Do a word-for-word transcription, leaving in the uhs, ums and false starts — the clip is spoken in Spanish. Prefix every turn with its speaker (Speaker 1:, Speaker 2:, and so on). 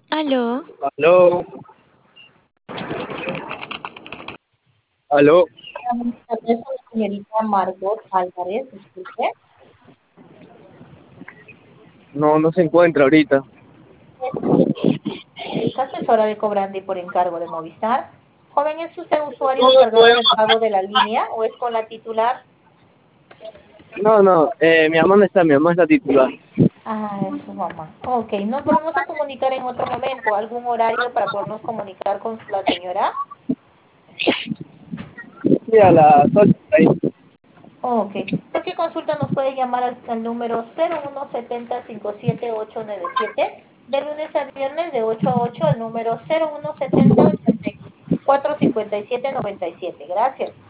Speaker 1: Aló,
Speaker 2: Aló, aló.
Speaker 3: Buenas tardes, con la señorita Margot Álvarez, disculpe.
Speaker 2: No, no se encuentra ahorita.
Speaker 3: Es asesora de cobrante por encargo de Movistar. Joven, ¿es usted usuario encargado del pago de la línea o es con la titular?
Speaker 2: No, no, eh, mi mamá no está, mi mamá es la titular.
Speaker 3: Ah, es su mamá. Ok, nos volvemos a comunicar en otro momento. ¿Algún horario para podernos comunicar con la señora?
Speaker 2: Sí, a las ocho ahí.
Speaker 3: Ok. Cualquier consulta nos puede llamar al, al número cero uno setenta cincuenta y siete ocho nueve siete de lunes a viernes de ocho a ocho al número cero uno setenta ochenta y cuatro cincuenta y siete noventa y siete. Gracias.